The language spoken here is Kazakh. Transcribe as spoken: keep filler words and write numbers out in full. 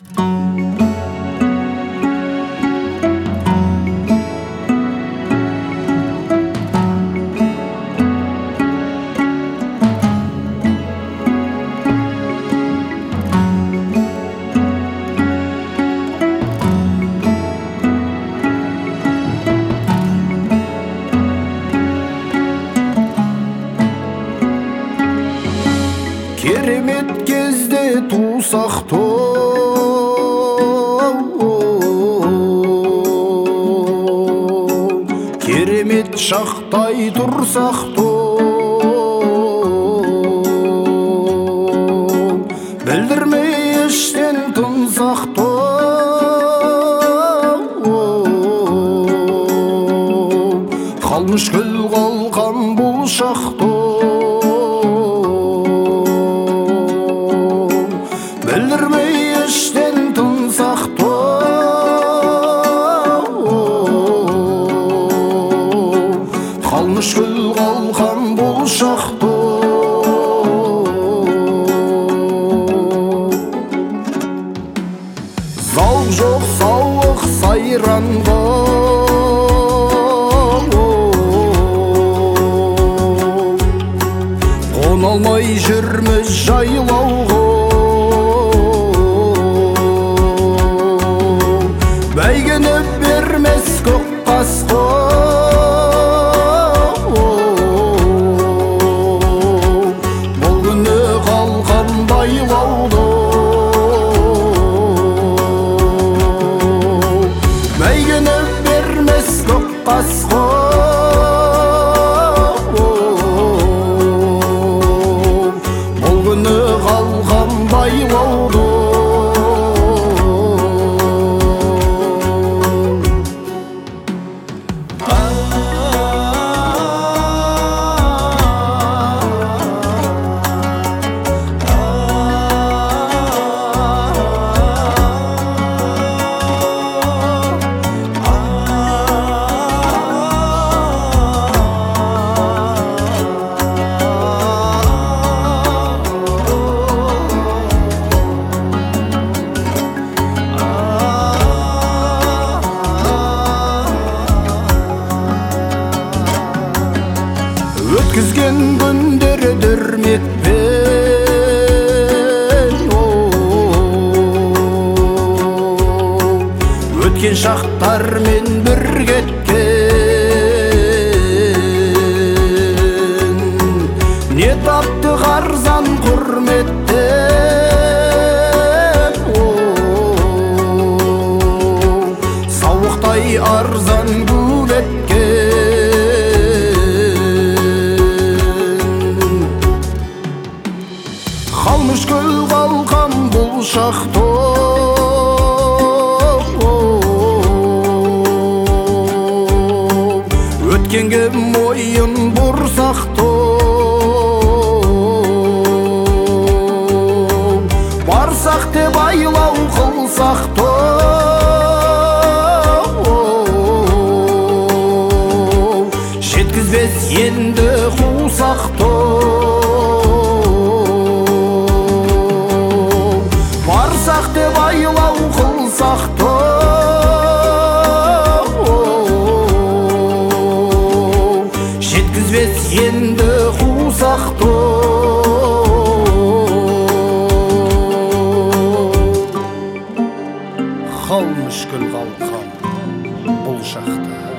Керемет кезде тусақ тоу, керемет шақтай тұрсақ тоу, білдірмей ештен тынсақ тоу, қалмыш күл қалқан бұл шақ тоу, білдірмей ештен тынсақ тоу, қалмыш күл қалқан бұл шақ тоу. Зауық жоқ сауық сайранға, қона алмай жүрміз жайлауға, бәйгені бермес көк қасқа, бұл күні қалқан байлауды, бәйгені бермес көк қасқа, бұл күні қалқан байлауды. Өткізген күндері дүрметпен, өткен шақтармен бір кеткен, не тапты қарзан құрметтен, сауықтай арзан гүл еткен, қалмыш күл қалқан бұл шақ тоу, өткенге мойын бұрсақ тоу, барсақ деп айлау қылсақ тоу, жеткізбес енді қусақ тоу, барсақ деп айлау қылсақ тоу, жеткізбес енді қусақ тоу. Қалмыш күл қалқан бұл шақта,